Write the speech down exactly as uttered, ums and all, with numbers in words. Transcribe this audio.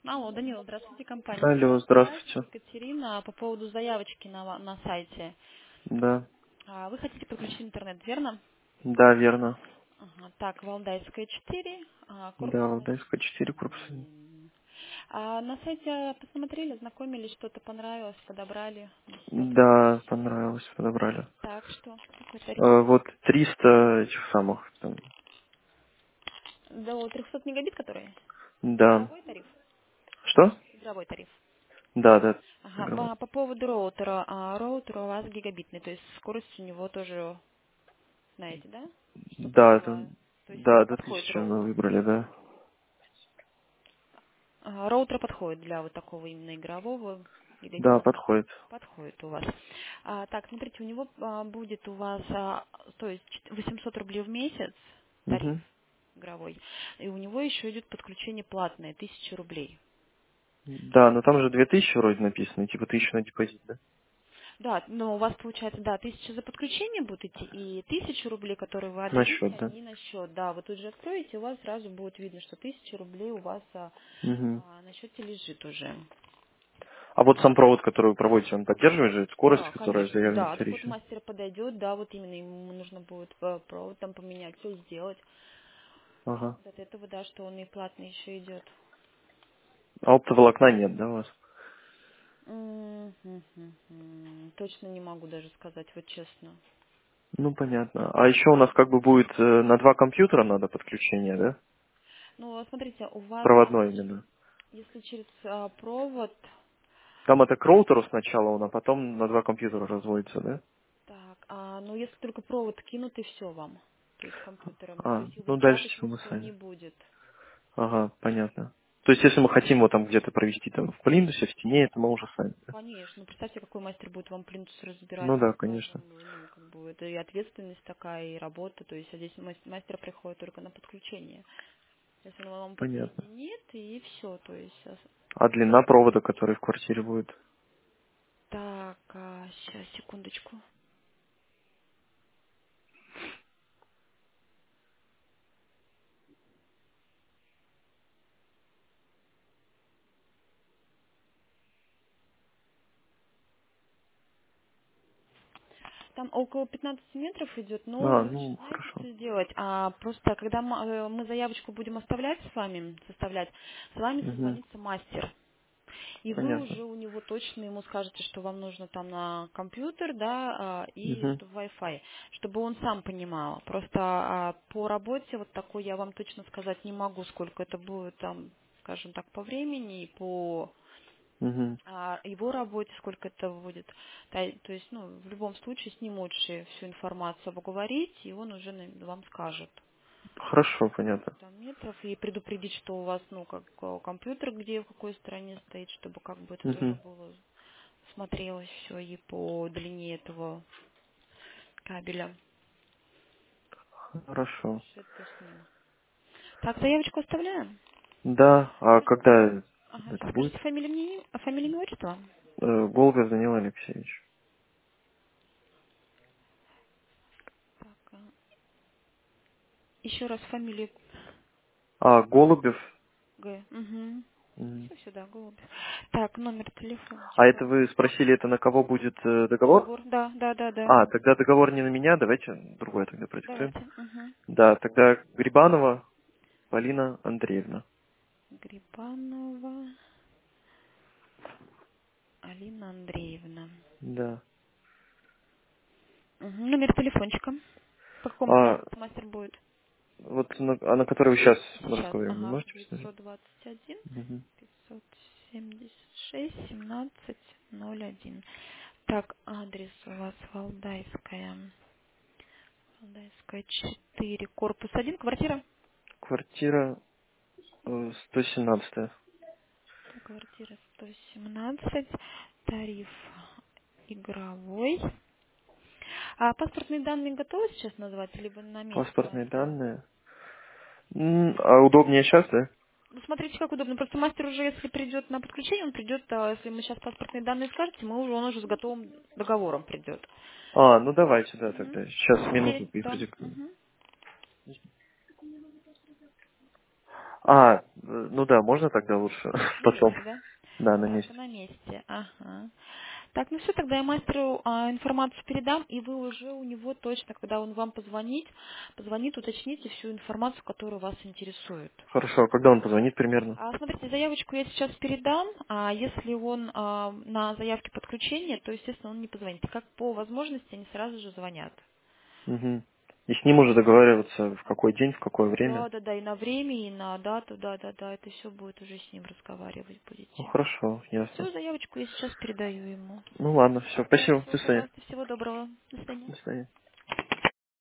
Алло, Данила, здравствуйте, компания Алло, Яхи, здравствуйте. Екатерина, по поводу заявочки на, ва- на сайте. Да, А, Вы хотите подключить интернет, верно? да, верно. Ага, так, Валдайская четыре, а, корпус Да, один. Валдайская четыре корпус. Мгм. А на сайте посмотрели, знакомились, что-то понравилось, подобрали, бесплатно Да, размещение. понравилось, подобрали. Так, что? Какой Э, тариф? вот триста этих самых. Там, До трехсот мегабит, который? да. Игровой тариф? Что? Игровой тариф. Да, да. Ага, Игровой. по, по поводу роутера. А, роутер у вас гигабитный, то есть скорость у него тоже, знаете, да? Что Да, это, поняла. То есть да, это до подходит тысячи мы роутер. выбрали, да. Ага, роутер подходит для вот такого именно игрового Да, гигабитного. подходит. Подходит у вас. А, так, смотрите, у него а, будет у вас, а, то есть чет- восемьсот рублей в месяц тариф Угу. игровой. И у него еще идет подключение платное, тысяча рублей. Да, но там же две тысячи вроде написано, типа тысяча на депозит, да? Да, но у вас получается, да, тысяча за подключение будет идти, и тысячу рублей, которые вы На отдадите, счет, да. они на счет. Да, вы тут же откроете, у вас сразу будет видно, что тысяча рублей у вас а, Угу. а, на счете лежит уже. А вот сам провод, который вы проводите, он поддерживает же скорость, Да, которая конечно, заявлена в да. Так вот тарифе? мастер подойдет, да, вот именно ему нужно будет э, провод там поменять, все сделать. Ага. Вот от этого, да, что он и платный еще идет. А оптоволокна нет, да, у вас? М-м-м-м. Точно не могу даже сказать, вот честно. Ну, понятно. А еще у нас как бы будет э, на два компьютера надо подключение, да? Ну, вот смотрите, у вас, Проводной если, именно. если через а, провод, Там это к роутеру сначала он, а потом на два компьютера разводится, да? так, а, ну если только провод кинут и все вам, то есть компьютером, то А, есть и ну выезжать дальше их типа мы смысла не сами. будет. Ага, понятно. То есть если мы хотим его там где-то провести, там в плинтусе, в стене, это мы уже сами, да? Конечно, ну представьте, какой мастер будет вам плинтус разбирать, Ну да, скажем, конечно. ну, как бы это и ответственность такая, и работа, то есть а здесь мас- мастер приходит только на подключение. Если он вам Понятно. подсоединит, и все, то есть... а с- А длина провода, который в квартире будет? Так, сейчас, секундочку. Там около пятнадцати метров идет, но А, лучше, ну, знаете, хорошо. что сделать? А просто, когда мы, э, мы заявочку будем оставлять с вами, составлять, с вами Угу, созвонится мастер. И вы понятно. уже у него точно ему скажете, что вам нужно там на компьютер, да, а, и Угу, что в Wi-Fi, чтобы он сам понимал. Просто а, по работе вот такой я вам точно сказать не могу, сколько это будет там, скажем так, по времени и по угу. а, его работе, сколько это будет. Та- То есть, ну, в любом случае с ним лучше всю информацию обговорить, и он уже на- вам скажет. Хорошо, понятно. Там метров и предупредить, что у вас, ну, как э, компьютер, где, в какой стороне стоит, чтобы как бы это тоже Угу. было, смотрелось все и по длине этого кабеля. Хорошо. Лучше это с ним. Так, заявочку оставляем. Да, а Скажите, когда ага, это сейчас будет? скажите фамилию, мне, а фамилию, имя, отчество? Э, Голубев Данил Алексеевич. Так, а, еще раз фамилию А, Голубев. Г. Угу. М. Все сюда, голубь. Так, номер А это телефончика. вы спросили, это на кого будет э, договор? Договор, да, да, да, да. А, тогда договор не на меня, давайте другое тогда продиктуем. Давайте. Угу. Да, тогда Грибанова Полина Андреевна. Грибанова Алина Андреевна. Да. Угу. Номер телефончика. По какому А, поводу мастер будет? вот на, а на который вы сейчас в Сейчас. Москве, не Ага. можете посмотреть? девятьсот двадцать один Мгм. пятьсот семьдесят шесть семнадцать ноль один. Так, адрес у вас Валдайская. Валдайская четыре, корпус один, квартира? Квартира э, сто семнадцать. Так, квартира сто семнадцать, тариф игровой. А паспортные данные готовы сейчас назвать, либо на месте Паспортные мастера? данные. М, А удобнее сейчас, да? Ну, смотрите, как удобно. Просто мастер уже, если придет на подключение, он придет, а если мы сейчас паспортные данные скажете, мы уже, он уже с готовым договором придет. А, ну давайте, да, Угу. тогда. Сейчас минуту Все, и да. продиктую. Угу. А, ну да, можно тогда лучше На потом. месте, да? Да, на Так, месте. на месте. Ага. Так, ну все, тогда я мастеру а, информацию передам, и вы уже у него точно, когда он вам позвонит, позвонит, уточните всю информацию, которая вас интересует. Хорошо, а когда он позвонит примерно? А, смотрите, заявочку я сейчас передам, а если он а, на заявке подключения, то, естественно, он не позвонит. Как по возможности они сразу же звонят. Угу. И с ним уже договариваться, в какой день, в какое время? Да, да, да, и на время, и на дату, да, да, да, это все будет уже с ним разговаривать Ну, будете. хорошо, ясно. Все, заявочку я сейчас передаю ему. Ну ладно, все, спасибо, Хорошо, до свидания. пожалуйста, всего доброго. До свидания. До свидания.